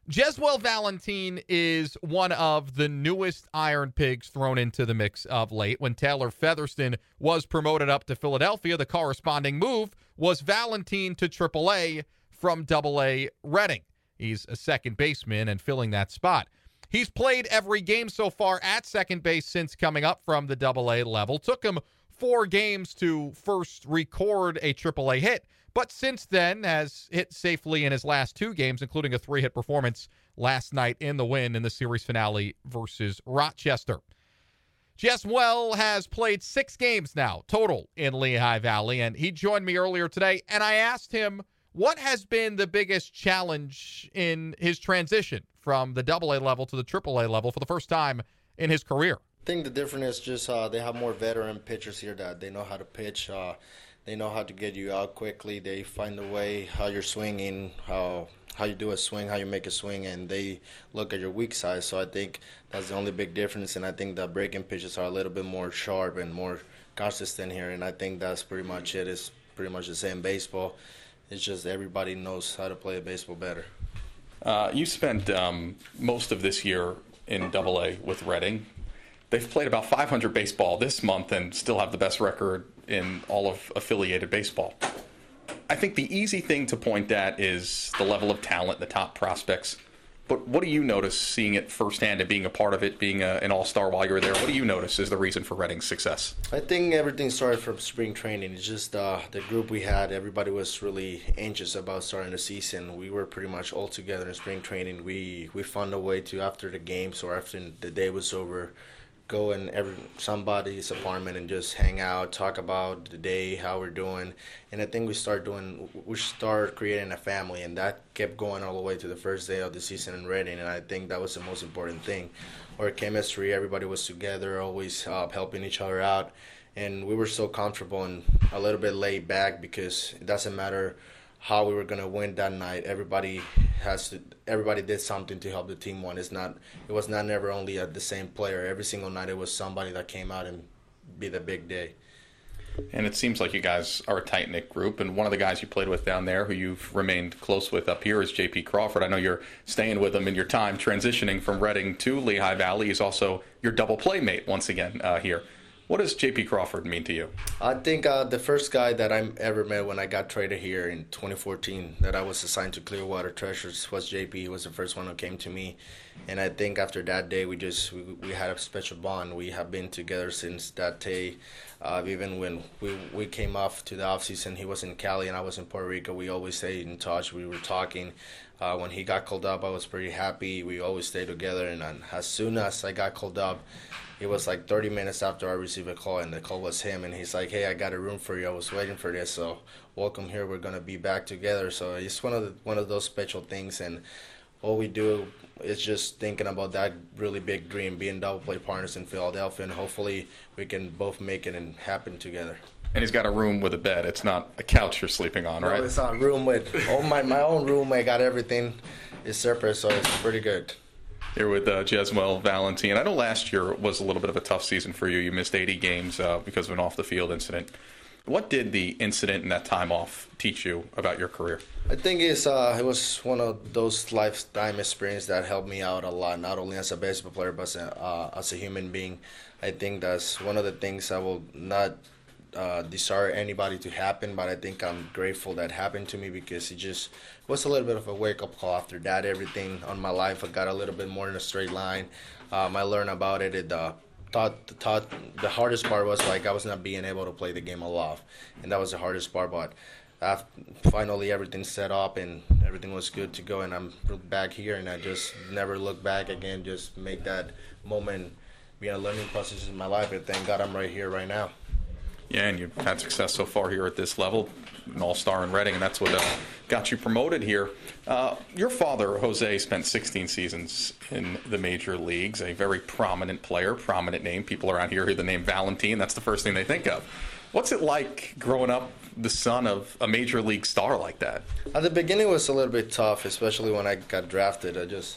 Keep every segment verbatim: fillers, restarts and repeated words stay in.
Jeswell Valentin is one of the newest Iron Pigs thrown into the mix of late. When Taylor Featherston was promoted up to Philadelphia, the corresponding move was Valentin to triple A from double A Reading. He's a second baseman and filling that spot. He's played every game so far at second base since coming up from the double A level. Took him four games to first record a triple A hit, but since then has hit safely in his last two games, including a three-hit performance last night in the win in the series finale versus Rochester. Jeswell has played six games now total in Lehigh Valley, and he joined me earlier today, and I asked him what has been the biggest challenge in his transition from the double A level to the triple A level for the first time in his career. I think the difference is just uh, they have more veteran pitchers here that they know how to pitch. Uh, they know how to get you out quickly. They find a way how you're swinging, how how you do a swing, how you make a swing, and they look at your weak side. So I think that's the only big difference, and I think the breaking pitches are a little bit more sharp and more consistent here, and I think that's pretty much it. It's pretty much the same baseball. It's just everybody knows how to play a baseball better. Uh, you spent um, most of this year in double A with Reading. They've played about five hundred baseball this month and still have the best record in all of affiliated baseball. I think the easy thing to point at is the level of talent, the top prospects. But what do you notice seeing it firsthand and being a part of it, being a, an all-star while you were there? What do you notice is the reason for Reading's success? I think everything started from spring training. It's just uh, the group we had, everybody was really anxious about starting the season. We were pretty much all together in spring training. We, we found a way to, after the games or after the day was over, go in every somebody's apartment and just hang out, talk about the day, how we're doing. And I think we start doing, we start creating a family, and that kept going all the way to the first day of the season in Reading. And I think that was the most important thing. Our chemistry, everybody was together, always uh, helping each other out. And we were so comfortable and a little bit laid back because it doesn't matter how we were going to win that night. Everybody has to, everybody did something to help the team win. It's not, it was not never only a, the same player. Every single night it was somebody that came out and be the big day. And it seems like you guys are a tight-knit group, and one of the guys you played with down there who you've remained close with up here is J P Crawford. I know you're staying with him in your time transitioning from Reading to Lehigh Valley. He's also your double playmate once again uh, here. What does J P Crawford mean to you? I think uh, the first guy that I ever met when I got traded here in twenty fourteen, that I was assigned to Clearwater Treasures, was J P. He was the first one who came to me. And I think after that day, we just we, we had a special bond. We have been together since that day. Uh, even when we, we came off to the offseason, he was in Cali and I was in Puerto Rico. We always stayed in touch. We were talking. Uh, when he got called up, I was pretty happy. We always stayed together. And uh, as soon as I got called up, it was like thirty minutes after I received a call, and the call was him. And he's like, hey, I got a room for you. I was waiting for this, so welcome here. We're going to be back together. So it's one of the, one of those special things. And all we do is just thinking about that really big dream, being double play partners in Philadelphia, and hopefully we can both make it and happen together. And he's got a room with a bed. It's not a couch you're sleeping on, right? No, it's a room with oh my my own room. I got everything. It's separate, so it's pretty good. Here with uh, Jeswell Valentin. I know last year was a little bit of a tough season for you. You missed eighty games uh, because of an off-the-field incident. What did the incident and that time off teach you about your career? I think it's uh, it was one of those lifetime experiences that helped me out a lot, not only as a baseball player, but as a, uh, as a human being. I think that's one of the things I will not uh, desire anybody to happen, but I think I'm grateful that happened to me because it just was a little bit of a wake-up call after that. Everything on my life, I got a little bit more in a straight line. Um, I learned about it. It uh, thought, thought the hardest part was like I was not being able to play the game alive, and that was the hardest part. But after, finally everything set up and everything was good to go, and I'm back here, and I just never look back again. Just make that moment be a learning process in my life, and thank God I'm right here right now. Yeah, and you've had success so far here at this level, an all-star in Reading, and that's what uh, got you promoted here. Uh, your father, Jose, spent sixteen seasons in the major leagues, a very prominent player, prominent name. People around here hear the name Valentin. That's the first thing they think of. What's it like growing up the son of a major league star like that? At the beginning, it was a little bit tough, especially when I got drafted. I just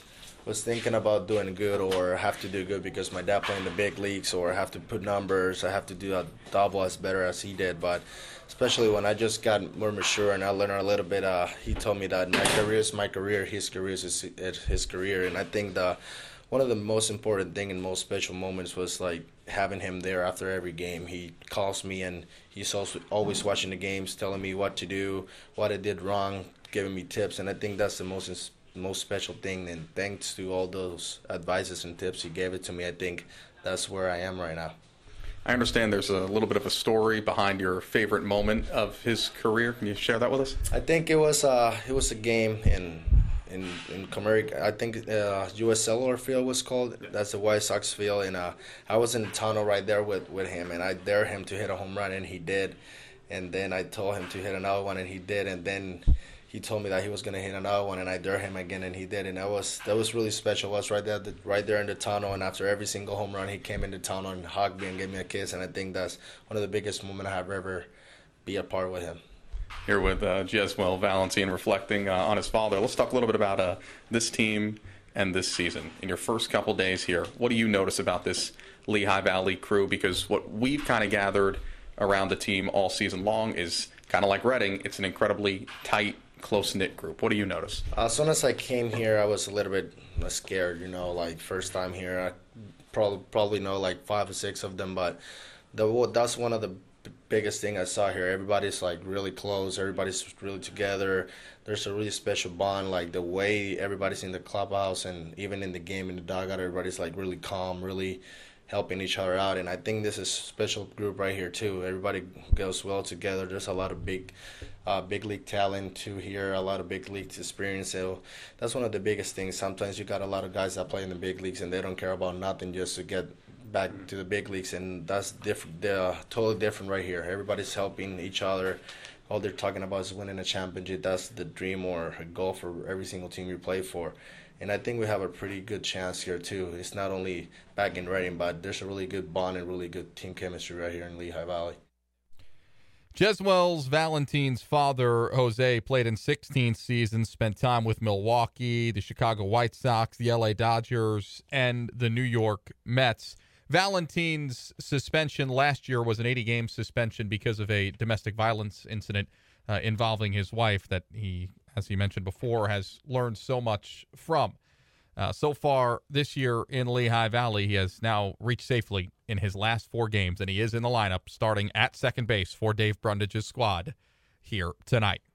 was thinking about doing good or have to do good because my dad played in the big leagues, or have to put numbers, I have to do a double as better as he did. But especially when I just got more mature and I learned a little bit, uh, he told me that my career is my career, his career is his, his career. And I think the one of the most important thing and most special moments was like having him there after every game. He calls me and he's also always watching the games, telling me what to do, what I did wrong, giving me tips. And I think that's the most most special thing. And thanks to all those advices and tips he gave it to me, I think that's where I am right now. I understand there's a little bit of a story behind your favorite moment of his career. Can you share that with us? I think it was uh it was a game in in in Comerica. I think uh, U S Cellular Field was called. That's the White Sox field, and uh, I was in the tunnel right there with, with him, and I dared him to hit a home run, and he did. And then I told him to hit another one, and he did. And then he told me that he was gonna hit another one, and I dared him again, and he did. And that was that was really special. I was right there, the, right there in the tunnel, and after every single home run, he came in the tunnel and hugged me and gave me a kiss. And I think that's one of the biggest moments I have ever be a part with him. Here with uh, Jesmuel Valentin reflecting uh, on his father. Let's talk a little bit about uh, this team and this season. In your first couple days here, what do you notice about this Lehigh Valley crew? Because what we've kind of gathered around the team all season long is kind of like Reading. It's an incredibly tight, close-knit group. What do you notice? As soon as I came here, I was a little bit scared, you know, like first time here. I probably, probably know like five or six of them, but the, that's one of the biggest thing I saw here. Everybody's like really close. Everybody's really together. There's a really special bond. Like the way everybody's in the clubhouse and even in the game in the dugout, everybody's like really calm, really helping each other out. And I think this is a special group right here too. Everybody goes well together. There's a lot of big, uh, big league talent too here. A lot of big league experience. So that's one of the biggest things. Sometimes you got a lot of guys that play in the big leagues and they don't care about nothing just to get back to the big leagues, and that's different. They're totally different right here. Everybody's helping each other. All they're talking about is winning a championship. That's the dream or a goal for every single team you play for. And I think we have a pretty good chance here too. It's not only back in Reading, but there's a really good bond and really good team chemistry right here in Lehigh Valley. Jesmuel Valentin's father, Jose, played in sixteen seasons, spent time with Milwaukee, the Chicago White Sox, the L A Dodgers, and the New York Mets. Valentin's suspension last year was an eighty-game suspension because of a domestic violence incident uh, involving his wife that he, as he mentioned before, has learned so much from. Uh, so far this year in Lehigh Valley, he has now reached safely in his last four games, and he is in the lineup starting at second base for Dave Brundage's squad here tonight.